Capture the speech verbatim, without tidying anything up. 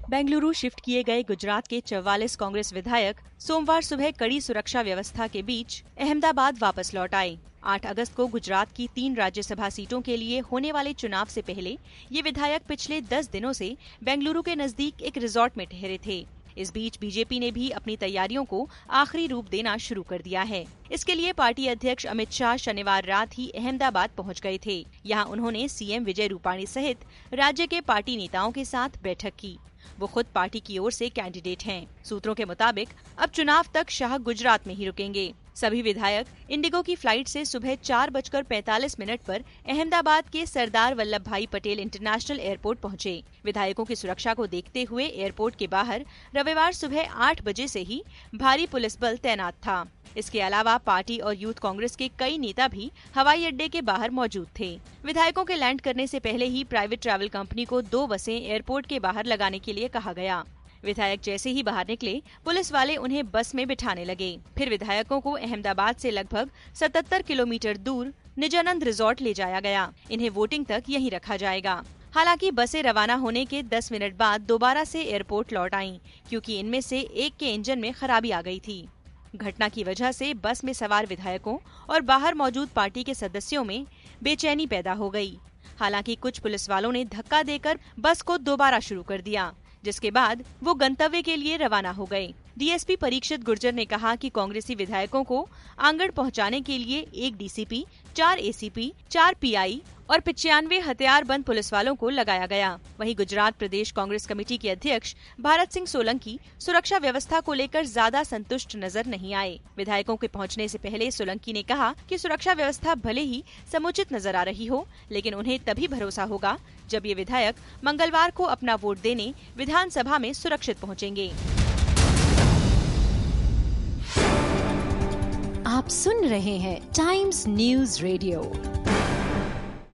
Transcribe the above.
Bengaluru shift किए गए गुजरात के चौवालीस कांग्रेस विधायक सोमवार सुबह कड़ी सुरक्षा व्यवस्था के बीच अहमदाबाद वापस लौट आए। आठ अगस्त को गुजरात की तीन राज्यसभा सीटों के लिए होने वाले चुनाव से पहले ये विधायक पिछले दस दिनों से बेंगलुरु के नजदीक एक रिजॉर्ट में ठहरे थे। इस बीच बीजेपी ने भी अपनी तैयारियों को आखिरी रूप देना शुरू कर दिया है। इसके लिए पार्टी अध्यक्ष अमित शाह शनिवार रात ही अहमदाबाद पहुंच गए थे। यहां उन्होंने सीएम विजय रूपाणी सहित राज्य के पार्टी नेताओं के साथ बैठक की। वो खुद पार्टी की ओर से कैंडिडेट हैं। सूत्रों के मुताबिक अब चुनाव तक शाह गुजरात में ही रुकेंगे। सभी विधायक इंडिगो की फ्लाइट से सुबह चार बजकर पैंतालीस मिनट पर अहमदाबाद के सरदार वल्लभ भाई पटेल इंटरनेशनल एयरपोर्ट पहुंचे। विधायकों की सुरक्षा को देखते हुए एयरपोर्ट के बाहर रविवार सुबह आठ बजे से ही भारी पुलिस बल तैनात था। इसके अलावा पार्टी और यूथ कांग्रेस के कई नेता भी हवाई अड्डे के बाहर मौजूद थे। विधायकों के लैंड करने से पहले ही प्राइवेट ट्रैवल कंपनी को दो बसें एयरपोर्ट के बाहर लगाने के लिए कहा गया। विधायक जैसे ही बाहर निकले, पुलिस वाले उन्हें बस में बिठाने लगे। फिर विधायकों को अहमदाबाद से लगभग सतहत्तर किलोमीटर दूर निजानंद रिजॉर्ट ले जाया गया। इन्हें वोटिंग तक यहीं रखा जाएगा। हालांकि बसें रवाना होने के दस मिनट बाद दोबारा से एयरपोर्ट लौट आईं, क्योंकि इनमें से एक के इंजन में खराबी आ गई थी। घटना की वजह से बस में सवार विधायकों और बाहर मौजूद पार्टी के सदस्यों में बेचैनी पैदा हो गई। हालांकि कुछ पुलिस वालों ने धक्का देकर बस को दोबारा शुरू कर दिया, जिसके बाद वो गंतव्य के लिए रवाना हो गए। डीएसपी परीक्षित गुर्जर ने कहा कि कांग्रेसी विधायकों को आंगण पहुंचाने के लिए एक डीसीपी, चार एसीपी, चार पीआई और पिचानवे हथियारबंद पुलिस वालों को लगाया गया। वहीं गुजरात प्रदेश कांग्रेस कमेटी के अध्यक्ष भारत सिंह सोलंकी सुरक्षा व्यवस्था को लेकर ज्यादा संतुष्ट नजर नहीं आए। विधायकों के पहुंचने से पहले सोलंकी ने कहा कि सुरक्षा व्यवस्था भले ही समुचित नजर आ रही हो, लेकिन उन्हें तभी भरोसा होगा जब ये विधायक मंगलवार को अपना वोट देने विधानसभा में सुरक्षित पहुँचेंगे। आप सुन रहे हैं टाइम्स न्यूज रेडियो।